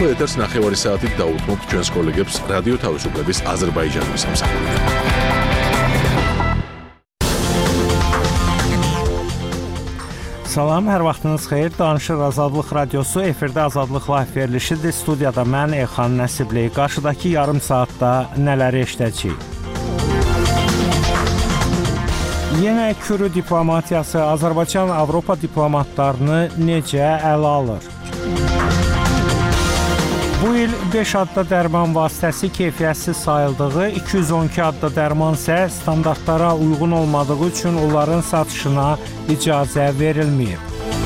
ახლა ეთერს ნახევარი საათით დაუთმობთ ჩვენს კოლეგებს რადიო თავისუფლების აზერბაიჯანის სამსახურიდან. Salam, hər vaxtınız xeyir. Danışır Azadlıq Radiosu, efirdə Azadlıqla verilişidir. Studiyada mən Elxan Nəsibli. Qarşıdakı yarım saatda nələri eşidəcəyik? Yenə Kürü diplomatiyası Azərbaycan Avropa diplomatlarını necə ələ alır? Bu il 5 adda dərman vasitəsi keyfiyyətsiz sayıldığı, 212 adda dərman isə standartlara uyğun olmadığı üçün onların satışına icazə verilməyib.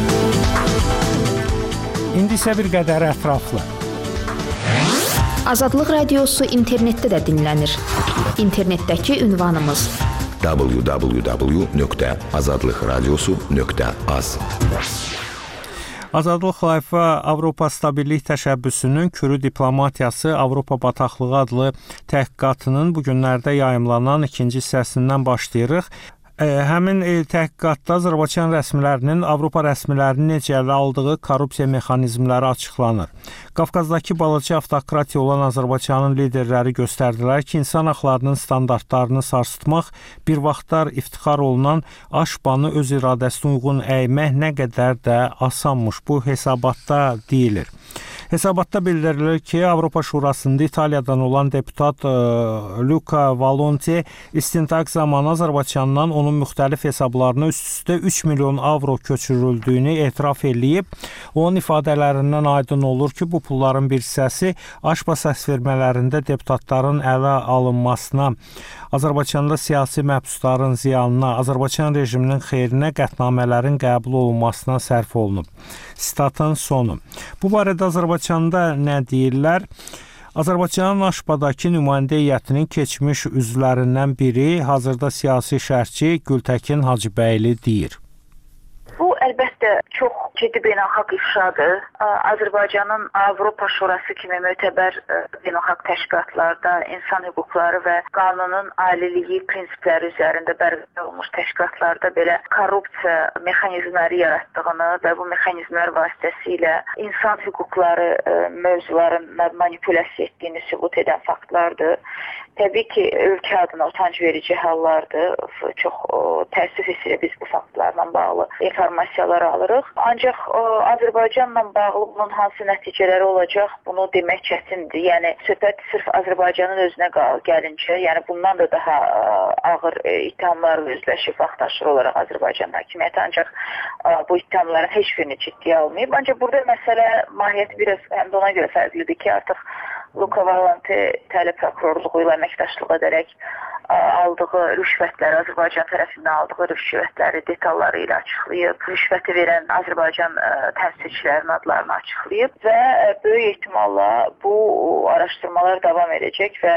İndi isə bir qədər ətraflı. Azadlıq Radiosu internetdə də dinlənir. İnternetdəki ünvanımız www.azadlıqradiosu.az. Azadlıq Live Avropa Stabillik Təşəbbüsünün Kürü diplomatiyası Avropa bataqlığı adlı təhqiqatının bu günlərdə yayımlanan ikinci hissəsindən başlayırıq. Həmin təhqiqatda Azərbaycan rəsmilərinin Avropa rəsmilərinin necə ələ aldığı korrupsiya mexanizmləri açıqlanır. Qafqazdakı balaca avtokratiya olan Azərbaycanın liderləri göstərdilər ki, insan haqlarının standartlarını sarsıtmaq, bir vaxtlar iftixar olunan Aşbanı öz iradəsinə uyğun əymək nə qədər də asanmış. Bu hesabatda deyilir. Hesabatda bildirilir ki, Avropa Şurasında İtaliyadan olan deputat Luca Valonti istintaq zamanı Azərbaycandan onun müxtəlif hesablarına üst-üstə 3 milyon avro köçürüldüyünü etiraf edib. Onun ifadələrindən aydın olur ki, bu pulların bir hissəsi Aşba səsvermələrində deputatların ələ alınmasına, Azərbaycanda siyasi məhbusların ziyanına, Azərbaycan rejiminin xeyrinə qətnamələrin qəbul olunmasına sərf olunub. Statın sonu. Bu barədə Azərbaycanda nə deyirlər? Azərbaycanın Aşbadakı nümayəndə heyətinin keçmiş üzvlərindən biri, hazırda siyasi şərhçi Gültəkin Hacıbəyli deyir. Bu əlbəttə çox ciddi beynəlxalq ifşadır. Azərbaycanın Avropa Şurası kimi mötəbər beynəlxalq təşkilatlarda insan hüquqları və qanunun aliliyi prinsipləri üzərində bərqərar olmuş təşkilatlarda belə korrupsiya mexanizmləri yaratdığını və bu mexanizmlər vasitəsilə insan hüquqları mövzularına manipulyasiya etdiyini sübut edən faktlardır. Təbii ki, ölkə adına utanc verici hallardır. Çox təəssüf hissi biz bu faktlarla bağlı informasiyalar alırıq. Ancaq Azərbaycanla bağlı bunun hansı nəticələri olacaq, bunu demək çətindir. Yəni, söhbət sırf Azərbaycanın özünə gəlincə, yəni bundan da daha ağır ittihamlarla üzləşib vaxtaşırı olaraq Azərbaycan hakimiyyəti, ancaq bu ittihamların heç birini ciddiyə almayıb. Ancaq burada məsələ mahiyyəti biraz həm də ona görə fərqlidir ki, artıq Luca Valonti İtaliya prokurorluğu ilə əməkdaşlıq edərək aldığı rüşvətləri, Azərbaycan tərəfindən aldığı rüşvətləri detalları ilə açıqlayıb, rüşvəti verən Azərbaycan təmsilçilərinin adlarını açıqlayıb və böyük ehtimalla bu araşdırmalar davam edəcək və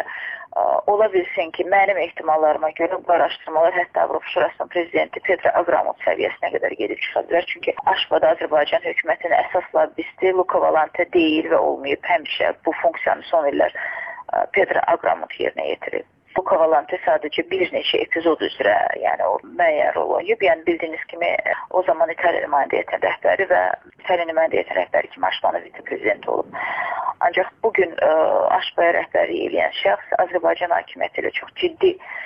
ola bilsin ki, mənim ehtimallarıma görə bu araşdırmalar hətta Avropa Şurasının prezidenti Petra Abramov səviyyəsinə qədər gedib çıxa bilər. Çünki Aşbada Azərbaycan hökumətinin əsas lobbisti Luca Valonti deyil və olmayıb. Həmişə bu funksiyanı son illər Petra Abramov yerinə yetirib. Luca Valonti sadəcə bir neçə epizod üzrə, yəni o müəyyən rol oynayıb. Yəni bildiyiniz kimi o zaman İtaliya nümayəndə heyətinin rəhbəri və İtaliya nümayəndə heyətinin rəhbəri kimi Aşbanın vitse-prezidenti olub. Ancaq bugün Aşbaya rəhbərlik edən şəxs Azərbaycan hakimiyyəti ilə çox ciddi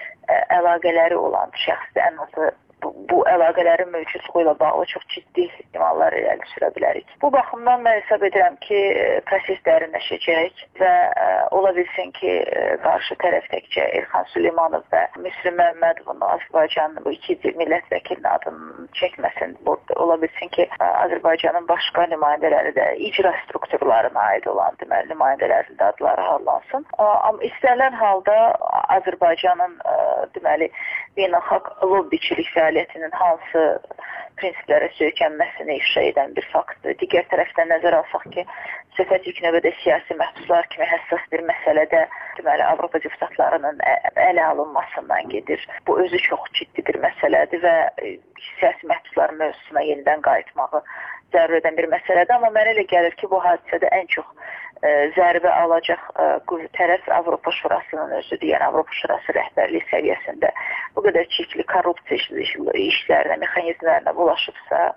əlaqələri olan şəxsdir. Ən azı bu əlaqələrin mövcudluğu ilə bağlı çox ciddi ehtimallar irəli sürə bilərik. Bu baxımdan mən hesab edirəm ki, proses dərinləşəcək və ola bilsin ki, qarşı tərəf təkcə Elxan Süleymanov və Müslüm Məmmədovun Azərbaycanın bu iki millət vəkilinin adını çəkməsin. Ola bilsin ki, Azərbaycanın başqa nümayəndələri də icra strukturlarına aid olan deməli nümayəndələrin də adları harlansın. Amma istənilən halda Azərbaycanın deməli beynəlxalq lobbiçilik fəaliyyətinin hansı prinsiplərə söykənməsini ifşa edən bir faktdır. Digər tərəfdən nəzər alsaq ki, söhbət ilk növbədə siyasi məhbuslar kimi həssas bir məsələdə deməli Avropa deputatlarının ələ alınmasından gedir. Bu özü çox ciddi bir məsələdir və siyasi məhbusların mövzusuna yenidən qayıtmağı zərur edən bir məsələdir. Amma mənə elə gəlir ki, bu hadisədə ən çox zərbə alacaq tərəf Avropa Şurasının özüdür. Yəni Avropa Şurası rəhbərliyi səviyyəsində bu qədər çirkli korrupsiya işlərinə, mexanizmlərinə bulaşıbsa,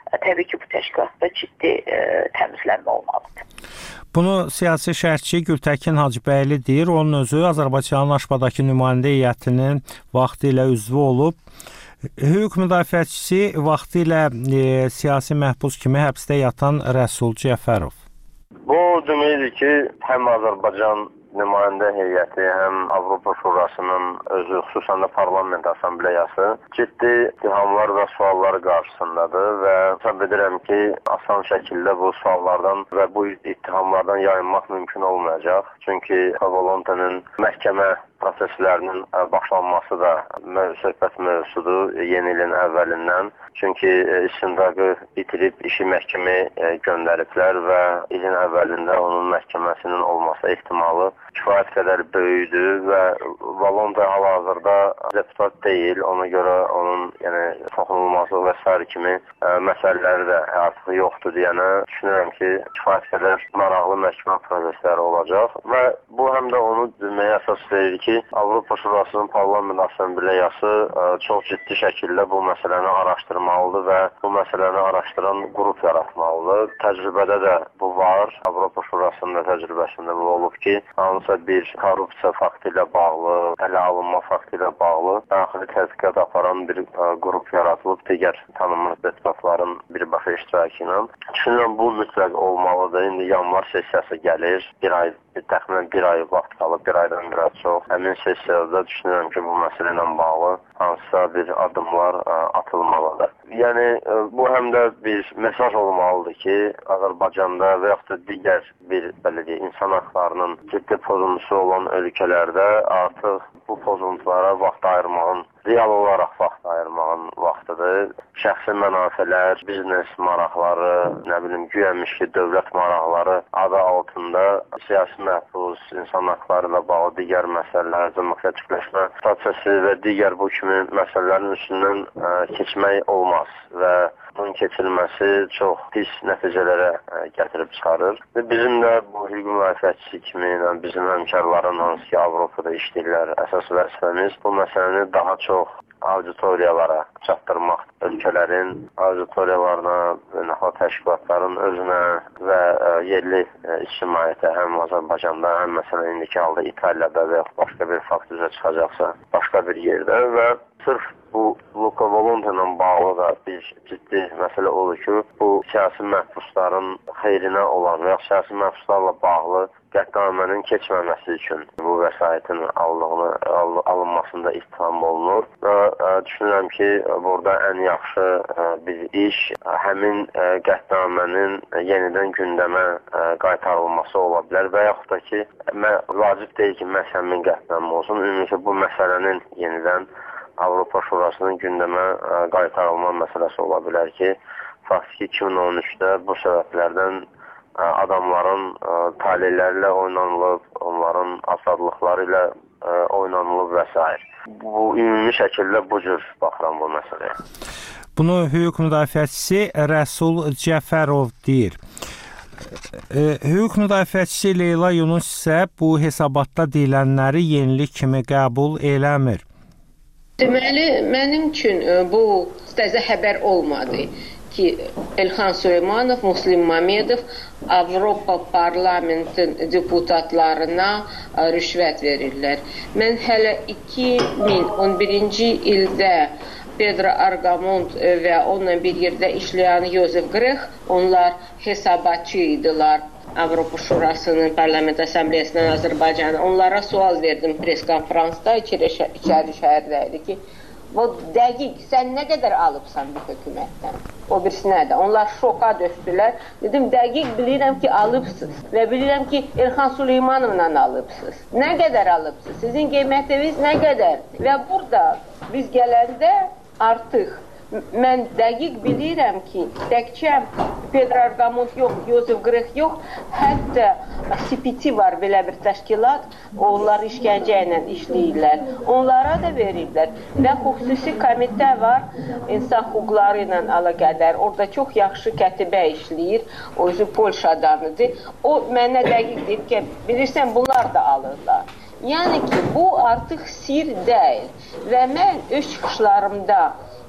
təbii ki, bu təşkilatda ciddi təmizlənmə olmalıdır. Bunu siyasi şərhçi Gültəkin Hacıbəyli deyir. Onun özü Azərbaycanın Aşbadakı nümayəndə heyətinin vaxtilə üzvü olub. Hüquq müdafiəçisi vaxtilə siyasi məhbus kimi həbsdə yatan Rəsul Cəfərov. Bu deməkdir ki, həm Azərbaycan nümayəndə heyəti, həm Avropa Şurasının özü, xüsusən də Parlament Assambleyası ciddi ittihamlar və suallar qarşısındadır və hesab edirəm ki, asan şəkildə bu suallardan və bu ittihamlardan yayınmaq mümkün olmayacaq. Çünki Volonte'nin məhkəmə proseslərinin başlanması da söhbət mövzusudur yeni ilin əvvəlindən. Çünki istintaqı bitirib işi məhkəməyə göndəriblər və ilin əvvəlində onun məhkəməsinin olması ehtimalı kifayət qədər böyüdür və Volonte hal-hazırda deputat deyil. Ona görə onun toxunulması və s. kimi məsələləri də artıq yoxdur deyənə düşünürəm ki, kifayət qədər maraqlı məhkəmə prosesləri olacaq və bu həm də onu deməyə əsas verir ki, Avropa Şurasının Parlament Assambleyası çox ciddi şəkildə bu məsələni araşdırmalıdır və bu məsələni araşdıran qrup yaratmalıdır. Təcrübədə də bu var. Avropa Şurasının da təcrübəsində bu olub ki, hansısa bir korrupsiya faktı ilə bağlı, ələ alınma faktı ilə bağlı daxili tədqiqat aparan bir qrup yaradılıb digər tanınmış deputatların birbaşa iştirakı ilə. Düşünürəm bu mütləq olmalıdır. İndi yanvar sessiyası gəlir. Təxminən bir ay vaxt qalıb, bir aydan biraz çox. Həmin sessiyada düşünürəm ki, bu məsələ ilə bağlı hansısa bir addımlar atılmalıdır. Yəni, bu həm də bir mesaj olmalıdır ki, Azərbaycanda və yaxud da digər bir insan haqlarının ciddi pozuntusu olan ölkələrdə artıq bu pozuntulara vaxt ayırmağın, real olaraq vaxt ayırmağın vaxtıdır. Şəxsi mənafələr, biznes maraqları, güyəmiş ki, dövlət maraqları adı altında siyasi məhbus, insan haqları ilə bağlı digər məsələlər, demokratikləşmə prosesi və digər bu kimi məsələlərin üstündən keçmək olmaz və bunun keçirilməsi çox pis nəticələrə gətirib çıxarır. Bizim də bu hüquq müdafiəçisi kimi bizim həmkarların hansı ki, Avropada işləyirlər, əsas vəzifəmiz bu məsələni daha çox auditoriyalara çatdırmaq, ölkələrin auditoriyalarına, təşkilatların özünə və yerli ictimaiyyətə həm Azərbaycanda, həm məsələn indiki halda İtaliyada və başqa bir fakt üzrə çıxacaqsa, başqa bir yerdə və sırf bu Luka Volonte ilə bağlı da bir ciddi məsələ olur ki, bu siyasi məhbusların xeyrinə olan və ya siyasi məhbuslarla bağlı qətnamənin keçməməsi üçün bu vəsaitin alınmasında ittiham olunur və düşünürəm ki, burada ən yaxşı bir iş həmin qətnamənin yenidən gündəmə qaytarılması ola bilər və yaxud da ki, vacib deyil ki, məhz həmin qətnamə olsun. Ümumiyyətlə bu məsələnin yenidən Avropa Şurasının gündəmə qaytarılma məsələsi ola bilər ki, faktiki 2013-də bu səbəblərdən adamların talihləri ilə oynanılıb, onların azadlıqları ilə oynanılıb və s. Bu, ümumi şəkildə bu cür baxıram bu məsələyə. Bunu hüquq müdafiəçisi Rəsul Cəfərov deyir. Hüquq müdafiəçisi Leyla Yunus isə bu hesabatda deyilənləri yenilik kimi qəbul eləmir. Deməli, mənim üçün bu təzə xəbər olmadı ki, Elxan Süleymanov, Muslim Mamedov Avropa Parlamentin deputatlarına rüşvət verirlər. Mən hələ 2011-ci ildə Pedro Argamont və onunla bir yerdə işləyən Josef Grech, onlar hesabatçı idilər. Avropa Şurasının Parlament Assambleyasından Azərbaycana. Onlara sual verdim pres konferansda, içəri şəhərdəydi ki, bu dəqiq, sən nə qədər alıbsan bu hökumətdən? O birisinə də. Onlar şoka düşdülər. Dedim, dəqiq bilirəm ki, alıbsınız və bilirəm ki, Elxan Süleymanovla alıbsınız. Nə qədər alıbsınız? Sizin qiymətiniz nə qədər? Və burada biz gələndə artıq mən dəqiq bilirəm ki, təkcə Pedro Argamont yox, Josef Grech yox, hətta CPT var belə bir təşkilat, onlar işgəncə ilə işləyirlər. Onlara da verirlər və xüsusi komitə var, insan hüquqları ilə əlaqədar. Orada çox yaxşı kətibə işləyir, o özü Polşadanıdır. O mənə dəqiq deyib ki, bilirsən bunlar da alırlar. Yəni ki, bu artıq sir deyil və mən öz çıxışlarımda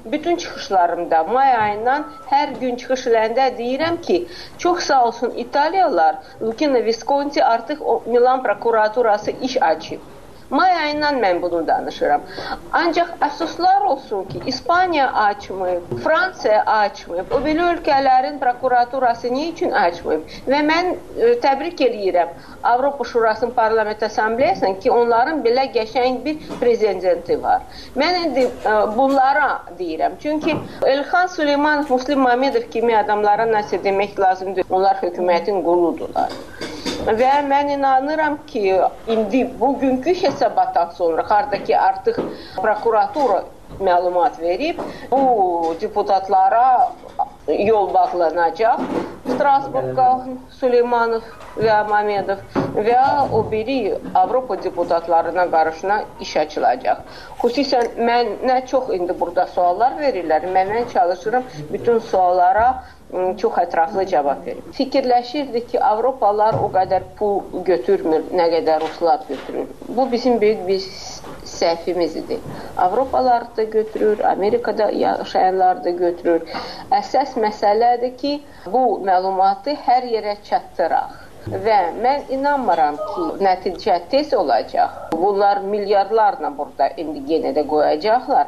bütün çıxışlarımda may ayından hər gün çıxış eləndə deyirəm ki, çox sağ olsun İtaliyalılar, Luchino Visconti artıq Milan prokuraturası iş açıb. May ayından mən bunu danışıram. Ancaq əfsuslar olsun ki, İspaniya açmayıb, Fransa açmayıb, o belə ölkələrin prokuraturası niyə üçün açmayıb? Və mən təbrik edirəm Avropa Şurasının Parlament Assambleyasının ki, onların belə qəşəng bir prezidenti var. Mən indi bunlara deyirəm. Çünki Elxan Süleymanov, Muslim Mamedov kimi adamlara nəsə demək lazımdır. Onlar hökumətin quludurlar. Və mən inanıram ki, indi bugünkü hesabatdan sonra xardakı artıq prokuratura məlumat verib, bu deputatlara yol bağlanacaq. Strasburqqa Süleymanov və Mamedov və o biri Avropa deputatlarına qarşına iş açılacaq. Xüsusən mənə çox indi burada suallar verirlər. Mən çalışıram bütün suallara çox ətraflı cavab verir. Fikirləşirdi ki, Avropalılar o qədər pul götürmür, nə qədər Ruslar götürür. Bu bizim böyük bir səhvimizdir. Avropalılar da götürür, Amerikada yaşayanlar da götürür. Əsas məsələdir ki, bu məlumatı hər yerə çatdıraq. Və mən inanmıram ki, nəticə tez olacaq. Bunlar milyarlarla burada indi yenə də qoyacaqlar.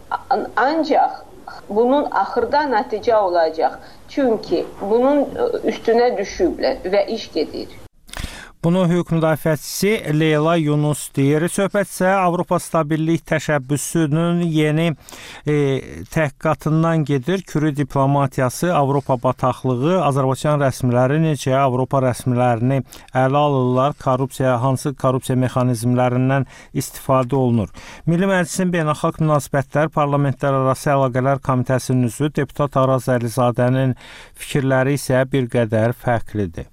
Ancaq bunun axırda nəticə olacaq. Çünki bunun üstünə düşüblər və iş gedir. Bunu hüquq müdafiəçisi Leyla Yunus deyir. Söhbət isə Avropa Stabillik Təşəbbüsünün yeni təhqiqatından gedir. Kürü diplomatiyası, Avropa bataqlığı, Azərbaycan rəsmiləri necə Avropa rəsmilərini ələ alırlar, hansı korrupsiya mexanizmlərindən istifadə olunur. Milli Məclisin Beynəlxalq Münasibətlər Parlamentlərarası Əlaqələr Komitəsinin üzvü deputat Araz Əlizadənin fikirləri isə bir qədər fərqlidir.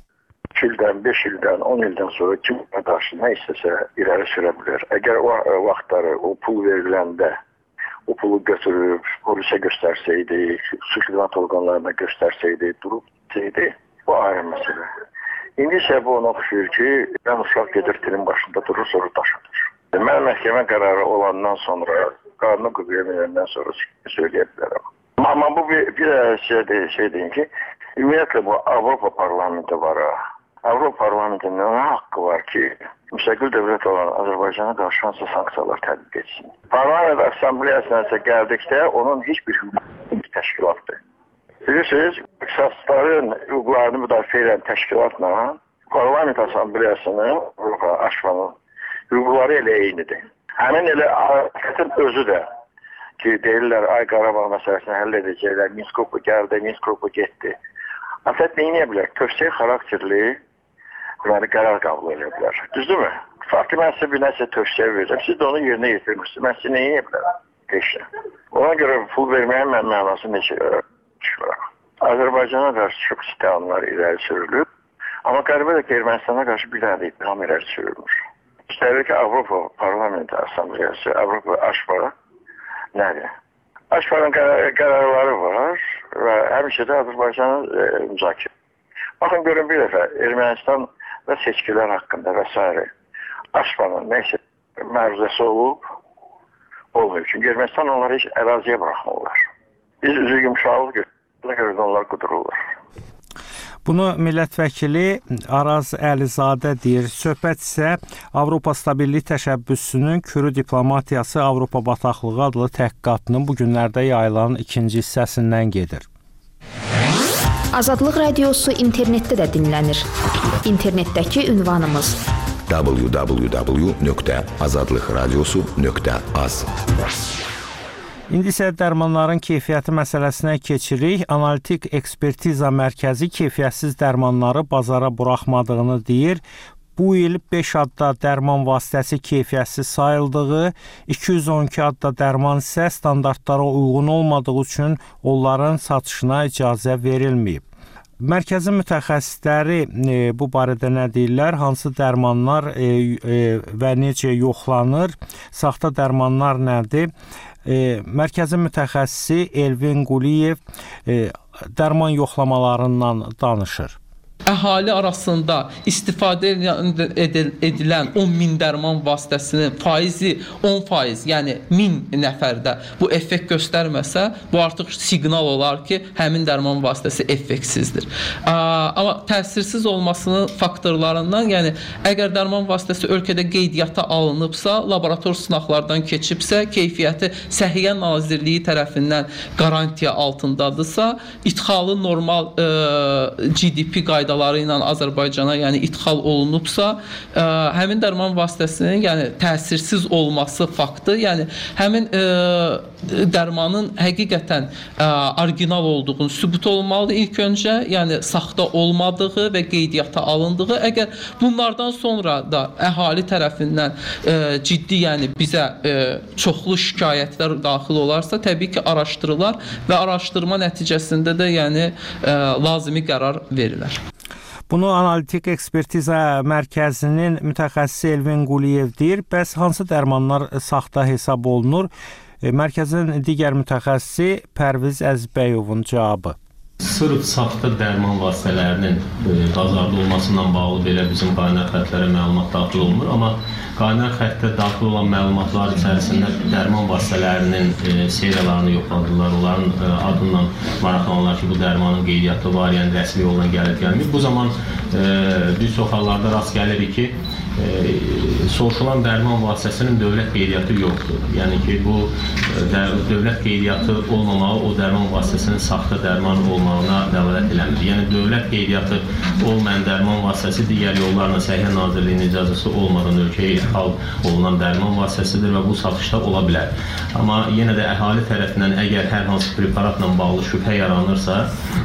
2 ildən, 5 ildən, 10 ildən sonra kim qarşı nə istəsə irəli sürə bilər. Əgər o vaxtları, o pul veriləndə, o pulu götürüb, polisə göstərsəydi, suç-xidmət orqanlarına göstərsəydi, durub desəydi, bu ayrı məsələ. İndi isə bu ona oxşuyur ki, mən uşaq gedir tilin başında durur, sonra daş atır. Mən məhkəmə qərarı olandan sonra, qanunu qüvvəyə minəndən sonra söyləyə bilərəm. Amma bu bir şey deyim ki, ümumiyyətlə bu Avropa Parlamenti var. Avropa Parlamentinin nə haqqı var ki, müstəqil dövlət olan Azərbaycana qarşı hansı sanksiyalar tətbiq etsin. Parlament Assambleyasına gəldikdə onun heç bir hüquqi təşkilatdır. Bilirsiniz, şəxslərin hüquqlarını müdafiə edən təşkilatla Parlament Assambleyasının, Avropa Aşvanın hüquqları elə eynidir. Həmin elə hərəkətin özü də ki, deyirlər, ay Qarabağ məsələsini həll edəcəklər, Minsk qrupu gəldi, Minsk qrupu getdi. Afət neyinə bilər? Tövsiyə xarakterli qərar qəbul edə bilər. Düzdürmü? Farklı mən sizə bir nəsə tövsiyə verəcəm. Siz də onu yerinə yetirmişsiniz. Mən sizə neyinə bilərəm? Geçdi. Ona görə pul verməyin mənası necə düşürəm. Azərbaycana qarşı çox istihamlar irəli sürülüb. Amma Qərbədəki Ermənistana qarşı bir dənə də ittiham irəli sürülmüş. Üstəlik ki, Avropa Parlamenti Assambleyası, Avropa Aşva nədir? Aşvanın qərarları var və həmişə də Azərbaycanın müzakirə. Baxın, görün bir dəfə Ermənistan və seçkilər haqqında və s. Aşvanın neysə məruzəsi olub, olmuyor. Çünki Ermənistan onları heç əraziyə buraxmırlar. Biz üzü yumşalıq görə onlar qudururlar. Bunu millət vəkili Araz Əlizadə deyir. Söhbət isə Avropa Stabillik Təşəbbüsünün Kürü diplomatiyası Avropa bataqlığı adlı təhqiqatının bu günlərdə yayılan ikinci hissəsindən gedir. Azadlıq Radiosu internetdə də dinlənir. İnternetdəki ünvanımız www.azadlıqradiosu.az. İndi isə dərmanların keyfiyyəti məsələsinə keçirik. Analitik Ekspertiza Mərkəzi keyfiyyətsiz dərmanları bazara buraxmadığını deyir. Bu il 5 adda dərman vasitəsi keyfiyyətsiz sayıldığı, 212 adda dərman isə standartlara uyğun olmadığı üçün onların satışına icazə verilməyib. Mərkəzin mütəxəssisləri bu barədə nə deyirlər? Hansı dərmanlar və necə yoxlanır? Saxta dərmanlar nədir? Mərkəzin mütəxəssisi Elvin Quliyev dərman yoxlamalarından danışır. əhali arasında istifadə edilən 10.000 dərman vasitəsinin faizi 10%, yəni 1000 nəfərdə bu effekt göstərməsə, bu artıq siqnal olar ki, həmin dərman vasitəsi effektsizdir. Amma təsirsiz olmasının faktorlarından, yəni əgər dərman vasitəsi ölkədə qeydiyyata alınıbsa, laborator sınaqlardan keçibsə, keyfiyyəti Səhiyyə Nazirliyi tərəfindən qarantiya altındadırsa, idxalı normal GDP qaydaları ilə Azərbaycana, yəni idxal olunubsa, həmin dərman vasitəsinin, yəni təsirsiz olması faktı, yəni həmin dərmanın həqiqətən orijinal olduğunu sübut olmalıdır ilk öncə, yəni saxta olmadığı və qeydiyyata alındığı. Əgər bunlardan sonra da əhali tərəfindən ciddi, yəni bizə çoxlu şikayətlər daxil olarsa, təbii ki, araşdırılar və araşdırma nəticəsində də yəni lazımi qərar verilər. Bunu Analitik Ekspertiza Mərkəzinin mütəxəssisi Elvin Quliyev deyir. Bəs hansı dərmanlar saxta hesab olunur? Mərkəzin digər mütəxəssisi Pərviz Əzbəyovun cavabı. Sırf saxta dərman vasitələrinin bazarda olmasından bağlı belə bizim qaynar xətlərə məlumat daxil olmur. Amma qaynar xəttə daxil olan məlumatlar içərisində dərman vasitələrinin seriyalarını yoxladılar. Onların adından maraqlanırlar ki, bu dərmanın qeydiyyatı var, yəni rəsmi yolla gəlib gəlmir. Bu zaman bir çox hallarda rast gəlirik ki, soruşulan dərman vasitəsinin dövlət qeydiyyatı yoxdur. Yəni ki, bu dövlət qeydiyyatı olmamağı o dərman vasitəsinin saxta dərman olmağına dəlalət eləmir. Yəni dövlət qeydiyyatı olmayan dərman vasitəsi digər yollarla Səhiyyə Nazirliyinin icazəsi olmadan ölkəyə idxal olunan dərman vasitəsidir və bu satışda ola bilər. Amma yenə də əhali tərəfindən əgər hər hansı preparatla bağlı şübhə yaranırsa,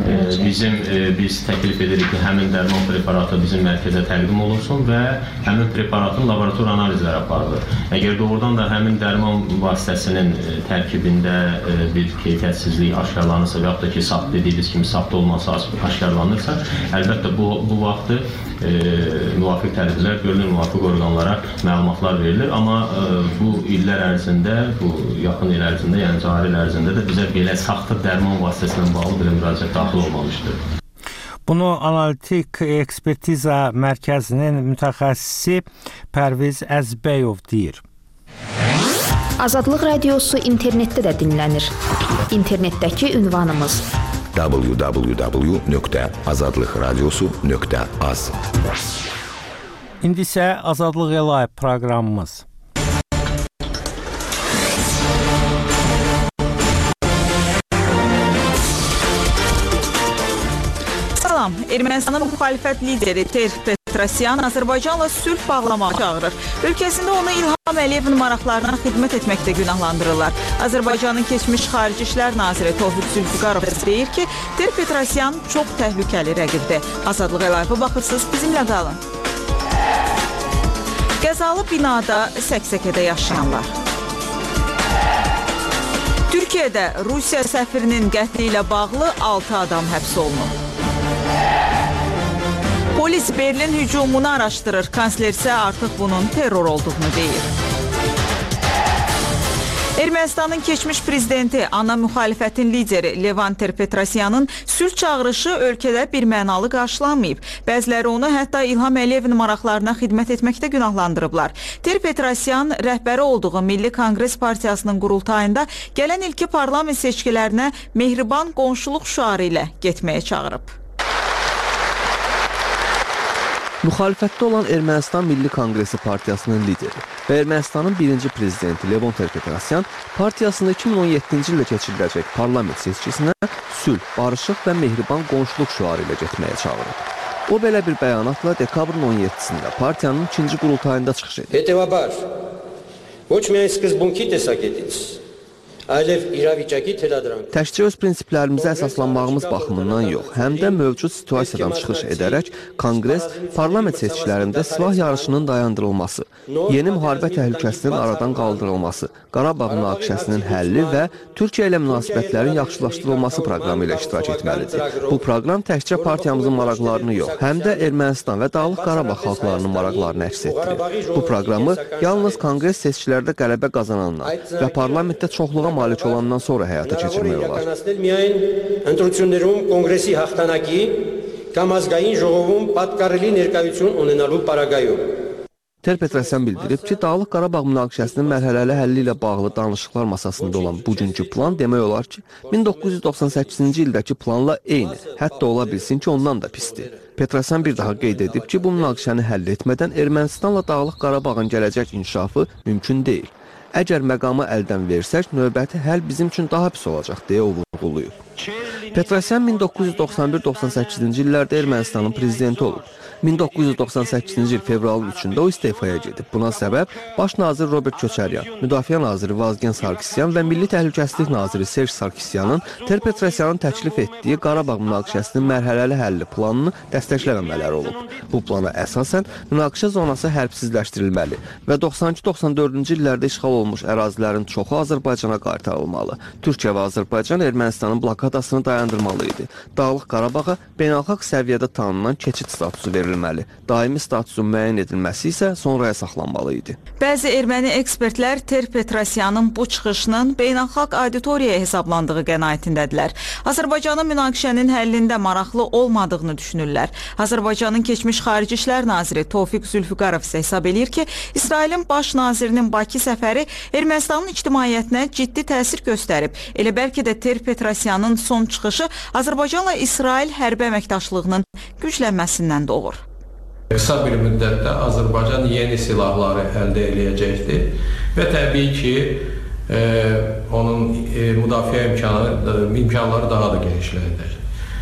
biz təklif edirik ki, həmin dərman preparatı bizim mərkəzə təqdim olunsun və həmin preparatın laborator analizləri aparılır. Əgər doğrudan da həmin dərman vasitəsinin tərkibində bir keyfiyyətsizlik aşkarlanırsa və yaxud da ki, dediyiniz kimi saxta olması aşkarlanırsa, əlbəttə bu vaxtı müvafiq tədbirlər görülür, müvafiq orqanlara məlumatlar verilir. Amma bu illər ərzində, bu yaxın il ərzində, yəni cari il ərzində də bizə belə saxta dərman vasitəsindən bağlı belə müraciət daxil olmamışdır. Bunu Analitik Ekspertiza Mərkəzinin mütəxəssisi Pərviz Əzbəyov deyir. Azadlıq Radiosu internetdə də dinlənir. İnternetdəki ünvanımız www.azadlıqradiosu.az. İndi isə Azadlıq Live proqramımız. Ermənistanın müxalifət lideri Petrosyan Azərbaycanla sülh bağlamağa çağırır. Ölkəsində onu İlham Əliyevin maraqlarına xidmət etməkdə günahlandırırlar. Azərbaycanın keçmiş Xarici İşlər Naziri Tofiq Zülfüqarov deyir ki, Petrosyan çox təhlükəli rəqibdir. Azadlıq Live-a baxırsınız, bizimlə qalın. Qəzalı binada səksəkədə yaşayanlar. Türkiyədə Rusiya səfirinin qətli ilə bağlı 6 adam həbs olunub. Polis Berlin hücumunu araşdırır. Kansler isə artıq bunun terror olduğunu deyir. Ermənistanın keçmiş prezidenti, ana müxalifətin lideri Levon Ter-Petrosyanın sülh çağırışı ölkədə birmənalı qarşılanmayıb. Bəziləri onu hətta İlham Əliyevin maraqlarına xidmət etməkdə günahlandırıblar. Ter-Petrosyan rəhbəri olduğu Milli Konqres Partiyasının qurultayında gələn ilki parlament seçkilərinə mehriban qonşuluq şüarı ilə getməyə çağırıb. Müxalifətdə olan Ermənistan Milli Konqresi Partiyasının lideri və Ermənistanın birinci prezidenti Levon Ter-Petrosyan partiyasında 2017-ci ildə keçiriləcək parlament seçkisinə sülh, barışıq və mehriban qonşuluq şüarı ilə getməyə çağırıb. O belə bir bəyanatla dekabrın 17-sində partiyanın ikinci qurultayında çıxış edib. Հետևաբար, ոչ միայն սկզբունքի տեսակետից, Təkcə öz prinsiplərimizə əsaslanmağımız baxımından yox, həm də mövcud situasiyadan çıxış edərək Konqres parlament seçkilərində silah yarışının dayandırılması, yeni müharibə təhlükəsinin aradan qaldırılması, Qarabağ münaqişəsinin həlli və Türkiyə ilə münasibətlərin yaxşılaşdırılması proqramı ilə iştirak etməlidir. Bu proqram təkcə partiyamızın maraqlarını yox, həm də Ermənistan və Dağlıq Qarabağ xalqlarının maraqlarını əks etdirir. Bu proqramı yalnız Konqres seçkilərdə qələbə qazanandan və parlamentdə çoxluğa malik olandan sonra həyata keçirmək olar. կամ ազգային ժողովում պատկառելի ներկայություն ունենալու պարագայում։ Ter-Petrosyan bildirib ki, Dağlıq Qarabağ münaqişəsinin mərhələli həlli ilə bağlı danışıqlar masasında olan bugünkü plan demək olar ki, 1998-ci ildəki planla eyni, hətta ola bilsin ki, ondan da pisdir. Petrosyan bir daha qeyd edib ki, bu münaqişəni həll etmədən Ermənistanla Dağlıq Qarabağın gələcək inkişafı mümkün deyil. Əgər məqamı əldən versək, növbəti həll bizim üçün daha pis olacaq, deyə o vurğulayıb. Petrosyan 1991-98-ci illərdə Ermənistanın prezidenti olub. 1998-ci il fevralın 3-də o istefaya gedib. Buna səbəb Baş nazir Robert Köçəryan, Müdafiə naziri Vazgen Sarkisyan və Milli Təhlükəsizlik naziri Serj Sarkisyanın Ter-Petrosyanın təklif etdiyi Qarabağ münaqişəsinin mərhələli həlli planını dəstəkləməmələri olub. Bu plana əsasən münaqişə zonası hərbsizləşdirilməli və 92-94-cü illərdə işğal olmuş ərazilərin çoxu Azərbaycana qaytarılmalı. Türkiyə və Azərbaycan Ermənistanın blokadasını dayandırmalı idi. Dağlıq Qarabağa beynəlxalq səviyyədə tanınan keçid statusu verilməli. Daimi statusun müəyyən edilməsi isə sonraya saxlanmalı idi. Bəzi erməni ekspertlər Ter-Petrosyanın bu çıxışının beynəlxalq auditoriyaya hesablandığı qənaətindədirlər. Azərbaycanın münaqişənin həllində maraqlı olmadığını düşünürlər. Azərbaycanın keçmiş Xarici İşlər naziri Tofiq Zülfüqarov isə hesab edir ki, İsrailin baş nazirinin Bakı səfəri Ermənistanın ictimaiyyətinə ciddi təsir göstərib. Elə bəlkə də Ter-Petrosyanın son çıxışı Azərbaycanla İsrail hərbi əməkdaşlığının güclənməsindən doğur. Qısa bir müddətdə Azərbaycan yeni silahları əldə edəcəkdir və təbii ki, onun müdafiə imkanları daha da genişlənəcək.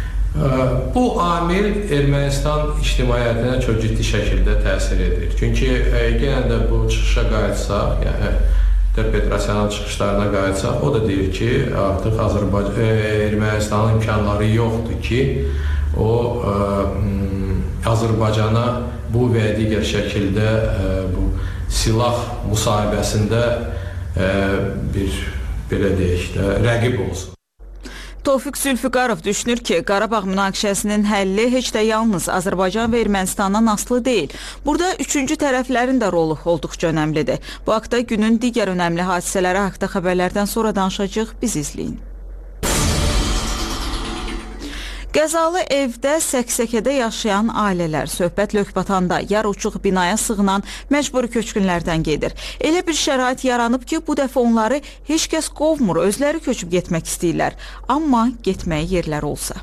Bu amil Ermənistan ictimaiyyətinə çox ciddi şəkildə təsir edir. Çünki yenə də bu çıxışa qayıtsaq, yəni Ter-Petrosyanın çıxışlarına qayıtsaq, o da deyir ki, artıq Ermənistanın imkanları yoxdur ki, o Azərbaycana bu və digər şəkildə bu silah müsahibəsində bir, belə deyək də, rəqib olsun. Tofiq Zülfüqarov düşünür ki, Qarabağ münaqişəsinin həlli heç də yalnız Azərbaycan və Ermənistandan asılı deyil. Burada üçüncü tərəflərin də rolu olduqca önəmlidir. Bu haqda günün digər önəmli hadisələri haqda xəbərlərdən sonra danışacaq, biz izləyin. Qəzalı evdə səksəkədə yaşayan ailələr söhbət Lökbatanda yarıuçuq binaya sığınan məcburi köçkünlərdən gedir. Elə bir şərait yaranıb ki, bu dəfə onları heç kəs qovmur, özləri köçüb getmək istəyirlər. Amma getməyə yerlər olsa.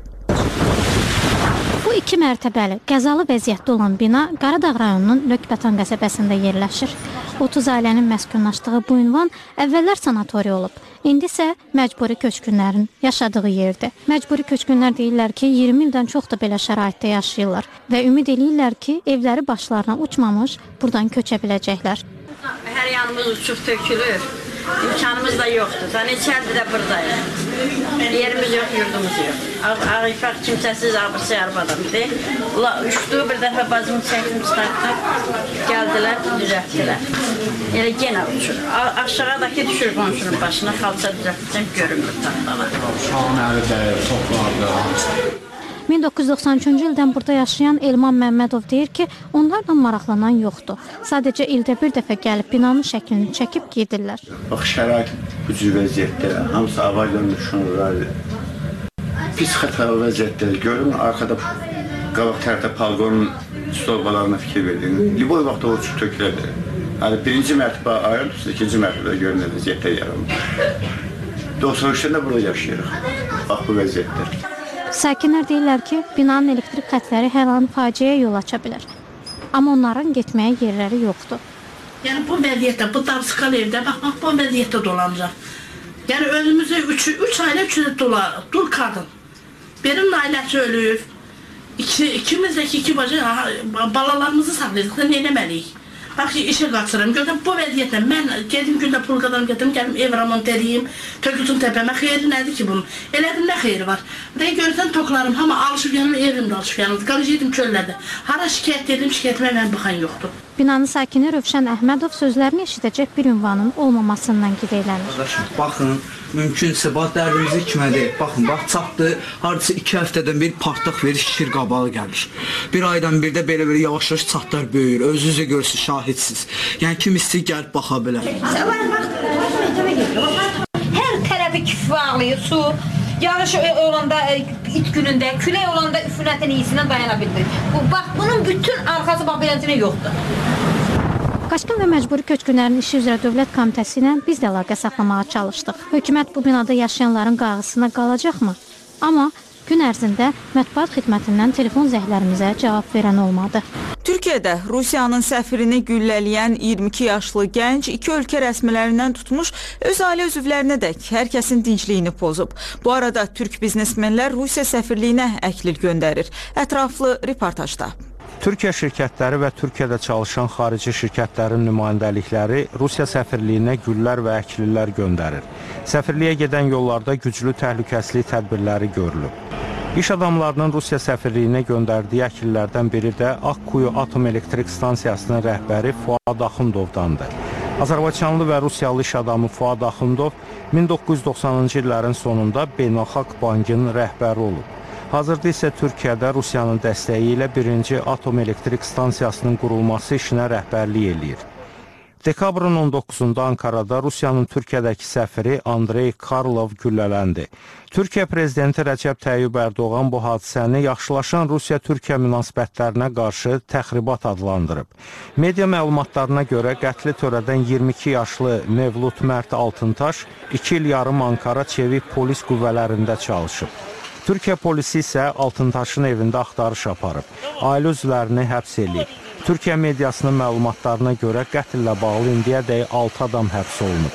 Bu 2 mərtəbəli, qəzalı vəziyyətdə olan bina Qaradağ rayonunun Lökbatan qəsəbəsində yerləşir. 30 ailənin məskunlaşdığı bu ünvan əvvəllər sanatoriya olub. İndi isə məcburi köçkünlərin yaşadığı yerdir. Məcburi köçkünlər deyirlər ki, 20 ildən çox da belə şəraitdə yaşayırlar və ümid edirlər ki, evləri başlarına uçmamış buradan köçə biləcəklər. Hər yanımız uçub tökülür. İmkanımız da yoxdur. Neçə ildir də buradayıq. Yerimiz yox, yurdumuz yox. Ağifaq kimsəsiz, abırsız arvadamdır. Uçdu, bir dəfə bacımı çəkdim, çıxartdım. Gəldilər, düzəltdilər. Elə yenə uçur. Aşağıdakı düşür qonşunun başına, xalça düzəltdim, görünmür taxtalar. Uşağın əli dəyir, toplardı. 1993-cü ildən burada yaşayan Elman Məmmədov deyir ki, onlarla maraqlanan yoxdur. Sadəcə ildə bir dəfə gəlib binanın şəklini çəkib gedirlər. Bax, şərait bu cür vəziyyətdə, hamısı avayla düşünürlər. Pis xətalı vəziyyətləri görürüm, arkada qabaq tərəfdə palqonun stolbalarına fikir verin. Liboy vaxt o uçub tökülədir. Birinci mərtəbə ayrılırsa, ikinci mərtəbədə görünən vəziyyətdə yaranır. 93-də burada yaşayırıq. Bax, bu vəziyyətlər. Sakinlər deyirlər ki, binanın elektrik xətləri hər an faciəyə yol aça bilər. Amma onların getməyə yerləri yoxdur. Yəni bu vəziyyətdə, bu darıskal evdə, bax, bu vəziyyətdə dolanacaq. Yəni özümüzü 3 ailə 3 dul qadın. Benim ailəsi ölür. İkimizdəki 2 bacı balalarımızı saxlayırıq da nə eləməliyik? Bax ki, işə qaçıram. Görürəm, bu vəziyyətlə mən gedim gündə pul qazanım, gedim, gəlim ev remont edeyim, tökülsün təpəmə. Xeyri nədir ki bunun? Elədim, nə xeyri var? Ben görürsən toklarım, hamı alışıb yanım, evim də alışıb yanımdır. Qalışıydım çöllədə. Hara şikayət edim, şikayətimə mən baxan yoxdur. Binanın sakini Rövşən Əhmədov sözlərini eşidəcək bir ünvanın olmamasından gideylənir. Baxın, mümkünsə, dərdimizi kimədir. Baxın, bax, çatdı, hardasa 2 həftədən bir partlıq verir, şişir qabağı gəlir. Bir aydan bir də belə yavaş-yavaş çatlar böyür, özünüzə görürsünüz, şahidsiniz. Yəni, kim istəyir gəlib baxa bilər. Hər tərəfi küfü ağlayır, su. Yağış olanda it günündə, külək olanda üfunətin iyisindən dayana bildir. Bax, bunun bütün arxası beləsinə yoxdur. Qaçqın və məcburi köçkünlərin işi üzrə Dövlət Komitəsi ilə biz də əlaqə saxlamağa çalışdıq. Hökumət bu binada yaşayanların qayğısına qalacaqmı? Amma gün ərzində mətbuat xidmətindən telefon zəhlərimizə cavab verən olmadı. Türkiyədə Rusiyanın səfirini güllələyən 22 yaşlı gənc iki ölkə rəsmilərindən tutmuş öz ailə üzvlərinə dək hər kəsin dincliyini pozub. Bu arada türk biznesmenlər Rusiya səfirliyinə əklil göndərir. Ətraflı reportajda. Türkiyə şirkətləri və Türkiyədə çalışan xarici şirkətlərin nümayəndəlikləri Rusiya səfirliyinə güllər və əklilər göndərir. Səfirliyə gedən yollarda güclü təhlükəsizlik tədbirləri görülüb. İş adamlarının Rusiya səfirliyinə göndərdiyi əklillərdən biri də Akkuyu Atom Elektrik Stansiyasının rəhbəri Fuad Axundovdandır. Azərbaycanlı və Rusiyalı iş adamı Fuad Axundov 1990-cı illərin sonunda Beynəlxalq Bankının rəhbəri olub. Hazırda isə Türkiyədə Rusiyanın dəstəyi ilə birinci atom elektrik stansiyasının qurulması işinə rəhbərlik eləyir. Dekabrın 19-da Ankarada Rusiyanın Türkiyədəki səfiri Andrey Karlov güllələndi. Türkiyə prezidenti Rəcəb Tayyib Ərdoğan bu hadisəni yaxşılaşan Rusiya-Türkiyə münasibətlərinə qarşı təxribat adlandırıb. Media məlumatlarına görə qətli törədən 22 yaşlı Mevlut Mərd Altıntaş 2 il yarım Ankara Çevik polis qüvvələrində çalışıb. Türkiyə polisi isə Altıntaşın evində axtarış aparıb. Ailə üzvlərini həbs edib. Türkiyə mediasının məlumatlarına görə qətllə bağlı indiyədək 6 adam həbs olunub.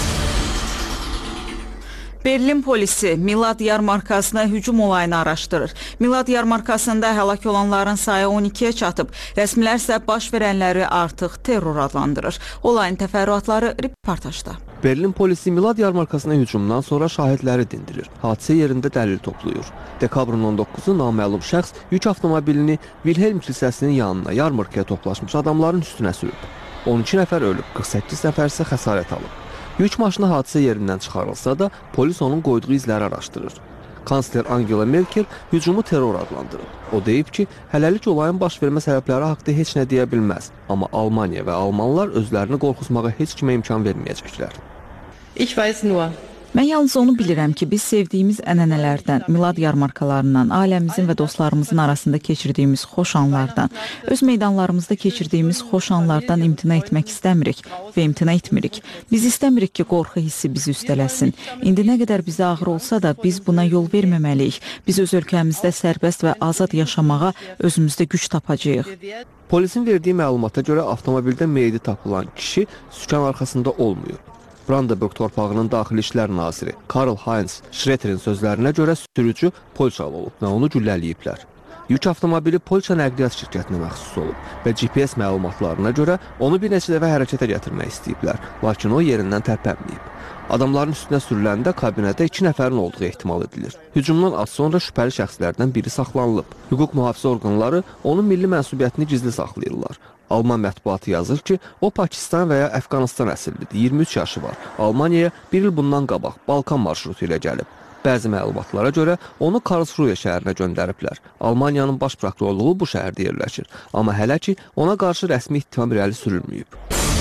Berlin polisi Milad yarmarkasına hücum olayını araşdırır. Milad yarmarkasında həlak olanların sayı 12-yə çatıb. Rəsmilər isə baş verənləri artıq terror adlandırır. Olayın təfərrüatları reportajda. Berlin polisi Milad yarmarkasına hücumdan sonra şahidləri dindirir. Hadisə yerində dəlil toplayır. Dekabrın 19-u naməlum şəxs yük avtomobilini Wilhelm kilsəsinin yanına yarmarkaya toplaşmış adamların üstünə sürüb. 12 nəfər ölüb, 48 nəfər isə xəsarət alıb. Yük maşını hadisə yerindən çıxarılsa da polis onun qoyduğu izləri araşdırır. Kansler Angela Merkel hücumu terror adlandırıb. O deyib ki, hələlik olayın baş vermə səbəbləri haqqında heç nə deyə bilməz. Amma Almaniya və Almanlar özlərini qorxutmağa heç kimə imkan verməyəcəklər. Ich weiß nur. Mən yalnız onu bilirəm ki, biz sevdiyimiz ənənələrdən, milad yarmarkalarından, ailəmizin və dostlarımızın arasında keçirdiyimiz xoş anlardan, öz meydanlarımızda keçirdiyimiz xoş anlardan imtina etmək istəmirik və imtina etmirik. Biz istəmirik ki, qorxu hissi bizi üstələsin. İndi nə qədər bizə ağır olsa da biz buna yol verməməliyik. Biz öz ölkəmizdə sərbəst və azad yaşamağa özümüzdə güc tapacağıq. Polisin verdiyi məlumata görə avtomobildə meyidi tapılan kişi sükan arxasında olmuyor. Brandenburg torpağının Daxili İşlər naziri Karl-Heinz Schroederin sözlərinə görə sürücü Polşalı olub və onu güllələyiblər. Yük avtomobili Polşa nəqliyyat şirkətinə məxsus olub və GPS məlumatlarına görə onu bir neçə dəfə hərəkətə gətirmək istəyiblər, lakin o yerindən tərpənməyib. Adamların üstünə sürüləndə kabinədə 2 nəfərin olduğu ehtimal edilir. Hücumdan az sonra şübhəli şəxslərdən biri saxlanılıb. Hüquq mühafizə orqanları onun milli mənsubiyyətini gizli saxlayırlar. Alman mətbuatı yazır ki, o Pakistan və ya Əfqanistan əsillidir, 23 yaşı var. Almaniyaya bir il bundan qabaq Balkan marşrutu ilə gəlib. Bəzi məlumatlara görə onu Karlsruhe şəhərinə göndəriblər. Almaniyanın baş prokurorluğu bu şəhərdə yerləşir. Amma hələ ki, ona qarşı rəsmi ittiham irəli sürülməyib.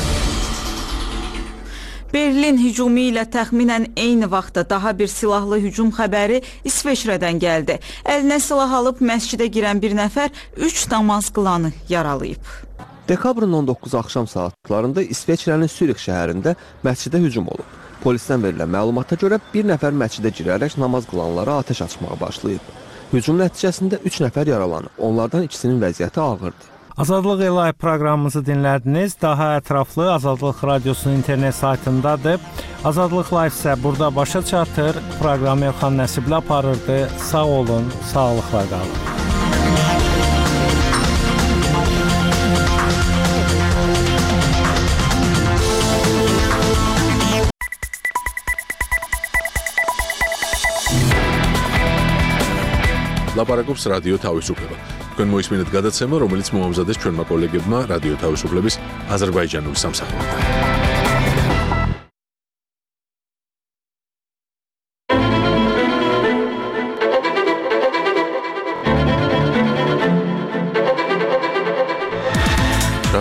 Berlin hücumu ilə təxminən eyni vaxtda daha bir silahlı hücum xəbəri İsveçrədən gəldi. Əlinə silah alıb məscidə girən bir nəfər 3 namaz qılanı yaralayıb. Dekabrın 19 axşam saatlarında İsveçrənin Sürix şəhərində məscidə hücum olub. Polisdən verilən məlumata görə bir nəfər məscidə girərək namaz qılanlara atəş açmağa başlayıb. Hücum nəticəsində 3 nəfər yaralanıb. Onlardan ikisinin vəziyyəti ağırdır. Azadlıq Live proqramımızı dinlədiniz. Daha ətraflı Azadlıq Radiosunun internet saytındadır. Azadlıq Live isə burada başa çatır. Proqramı Elxan Nəsibli aparırdı. Sağ olun, sağlıqla qalın. ლაპარაკობს რადიო თავისუფლება. თქვენ მოისმინეთ გადაცემა, რომელიც მოამზადეს ჩვენმა კოლეგებმა რადიო თავისუფლების აზერბაიჯანული სამსახურიდან.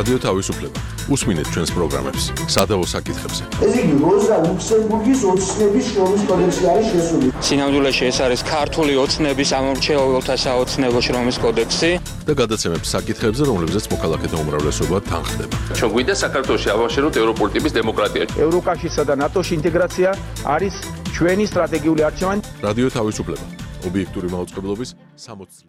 რადიო თავისუფლება. უსმინეთ ჩვენს პროგრამებს სადავო საკითხებზე. ეს იგი როზა ლუქსემბურგის ოცნების შრომის კოდექსში არის შესული. სინამდვილეში ეს არის ქართული ოცნების ამორჩეულთა საოცნებო შრომის კოდექსი და გადაცემებს საკითხებზე, რომლებზეც მოქალაქეთა უმრავლესობა თანხდება. ჩვენ გვინდა საქართველოში ავაშენოთ ევროპული ტიპის დემოკრატია. ევროკავშირსა და ნატოში ინტეგრაცია არის ჩვენი სტრატეგიული არჩევანი. რადიო თავისუფლება. ობიექტური მაუწყებლობის 60